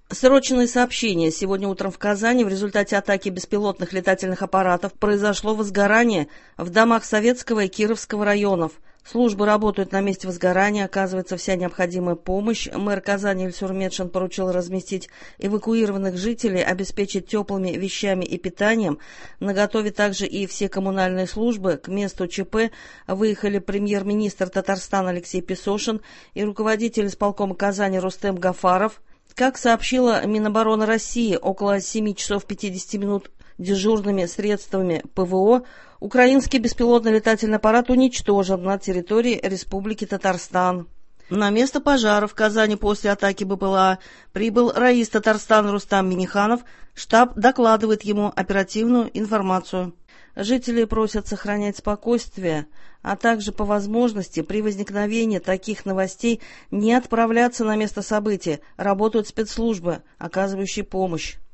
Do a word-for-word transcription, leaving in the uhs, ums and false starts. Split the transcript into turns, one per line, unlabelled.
Срочные сообщения. Сегодня утром в Казани в результате атаки беспилотных летательных аппаратов произошло возгорание в домах Советского и Кировского районов. Службы работают на месте возгорания, оказывается вся необходимая помощь. Мэр Казани Ильсур Метшин поручил разместить эвакуированных жителей, обеспечить теплыми вещами и питанием. Наготове также и все коммунальные службы. К месту ЧП выехали премьер-министр Татарстана Алексей Песошин и руководитель исполкома Казани Рустем Гафаров. Как сообщила Минобороны России, около семи часов пятидесяти минут дежурными средствами ПВО украинский беспилотный летательный аппарат уничтожен на территории Республики Татарстан. На место пожара в Казани после атаки БПЛА прибыл раис Татарстана Рустам Минниханов. Штаб докладывает ему оперативную информацию. Жители просят сохранять спокойствие, а также по возможности при возникновении таких новостей не отправляться на место события. Работают спецслужбы, оказывающие помощь.